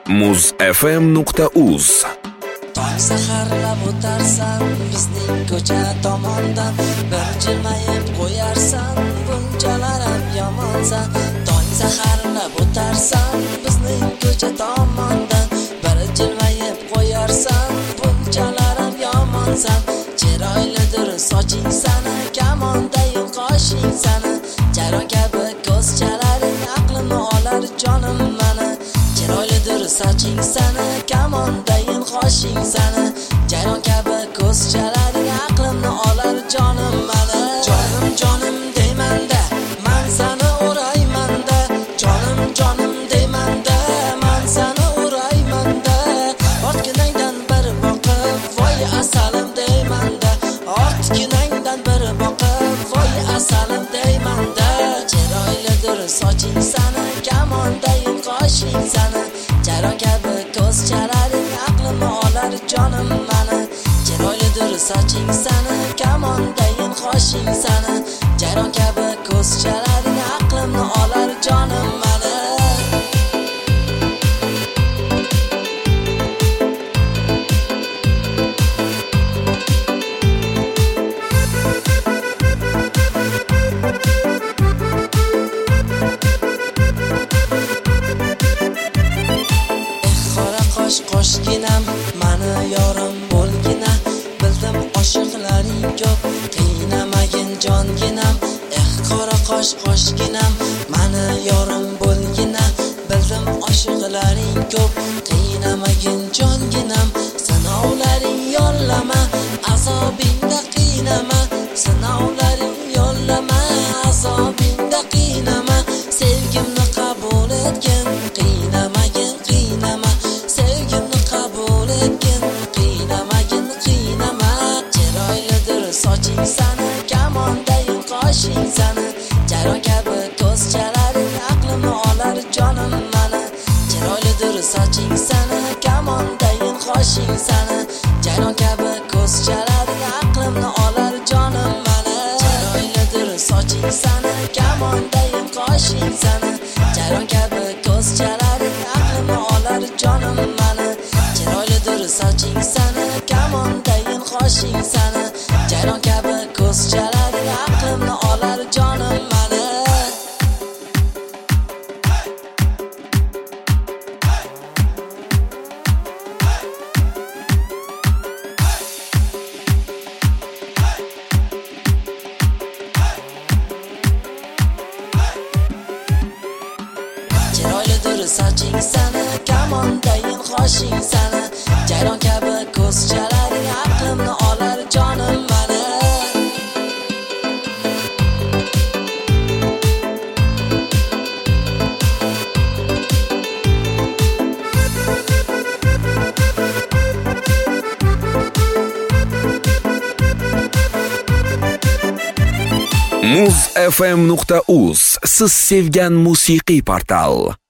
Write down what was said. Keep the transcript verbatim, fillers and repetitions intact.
muz f m nuqta uz. Tong saharlab o'tarsan bizning ko'cha tomondan, bir jilmayib qo'yarsan, bunchalar ham yomonsan. Tong saharlab o'tarsan bizning ko'cha tomondan, bir jilmayib qo'yarsan, bunchalar ham yomonsan. Chiroylidir soching sana, kamondayim qoshing sana, jayron kabi ko'zchalaring aqlimni olar jonim mana. Chiroylidir soching sana, kamondayim qoshing sana, jayron kabi ko'zchalaring aqlimni olar jonim mana. Jonim jonim deymanda, men seni o'raymanda, jonim jonim deymanda, men seni o'raymanda. Ortginangdan bir boqib, voy asalim deymanda, ortginangdan bir boqib, voy asalim deymanda. Chiroylidir soching sana, kamondayim qoshing sana, jayron kabi ko'zchalaring aqlimni olar jonim mana. Chiroylidir soching sana, kamondayim qoshing sana, jayron kabi ko'zchalaring aqlimni olar jonim mana. Qosh qoshginam, mani yorim bo'lgina, bildim oshiqlaring ko'p, qiynamagin jonginam. Eh qora qosh qoshginam, mani yorim bo'lgina, bildim oshiqlaring ko'p, qiynamagin jonginam. Sinovlaring yollama, azobingda qiynama, sinovlaring yollama, azobingda qiynama. Sevgimni qabul etgin, qiynamagin qiynama, sevgimni qabul etgin, qiynamagin qiynama. Chiroylidir soching sana, kamondayim qoshing sana, jayron kabi ko'zchalaring aqlimni olar jonim mana. Chiroylidir soching sana, kamondayim qoshing sana, jayron kabi ko'zchalaring aqlimni olar jonim mana. Chiroylidir soching sana, kamondayim qoshing sana, jayron kabi ko'zchalaring aqlimni olar jonim mana. Chiroylidir soching sana, kamondayim qoshing sana, jayron kabi ko'zchalaring aqlimni olar jonim mana. Chiroylidir soching sana, kamondayim qoshing sana, jayron kabi ko'zchalaring aqlimni olar jonim mana. muz f m nuqta uz. Siz sevgan musiqiy portal.